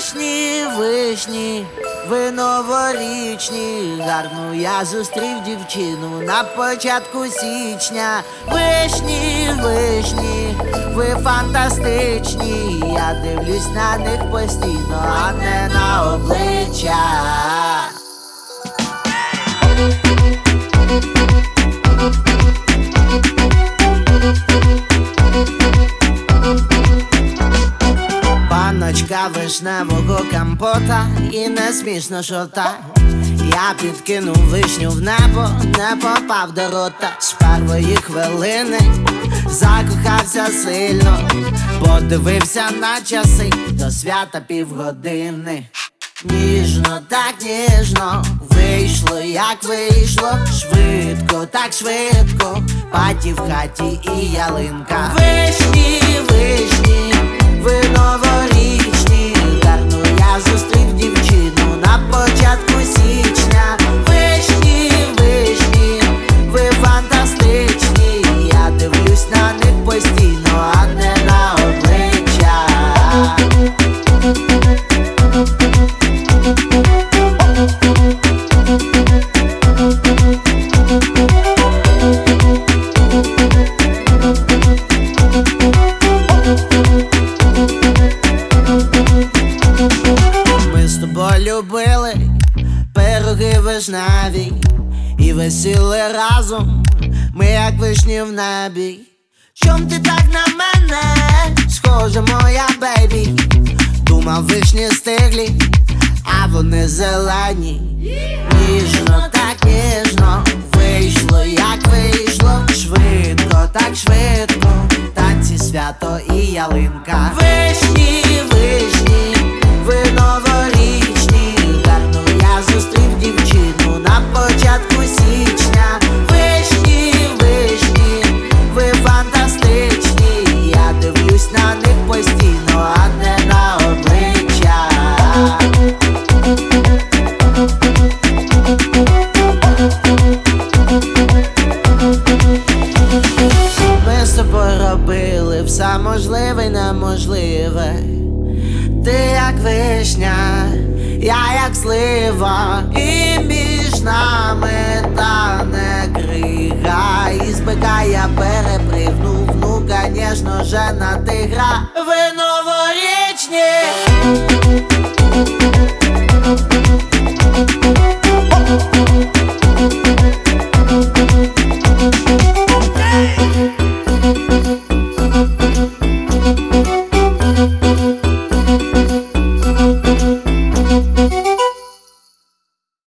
Вишні, вишні, ви новорічні, гарну я зустрів дівчину на початку січня. Вишні, вишні, ви фантастичні, я дивлюсь на них постійно, а не на обличчя. Паночка вишневого компота, і не смішно, що так. Я підкинув вишню в небо, не попав до рота. З першої хвилини закохався сильно, подивився на часи, до свята півгодини. Ніжно, так ніжно, вийшло, як вийшло. Швидко, так швидко, паті в хаті і ялинка. Вишні, вишні, ви новорічні, гарну я зустрів дівчину на початку січня. Вишні, вишні, ви фантастичні, я дивлюсь на них постійно, а не на обличчя. Ми з тобою любили пироги вишневі і висіли разом, ми як вишні в небі. Чом ти так на мене схожа, моя бейбі? Думав, вишні стиглі, а вони зелені. Ніжно, так ніжно, вийшло, як вийшло. Швидко, так швидко, танці, свято і ялинка. Вишні, вишні, ви новорічні, гарну я зустрів дівчину на початку січня. Вишні, вишні, ви фантастичні, я дивлюсь на них постійно, а не на обличчя. Ми з тобою робили все можливе й неможливе. Ти як вишня, я як слива, і між нами тане крига. Із бика я перепригнув, ну конечно же на тигра. Ви новорічні.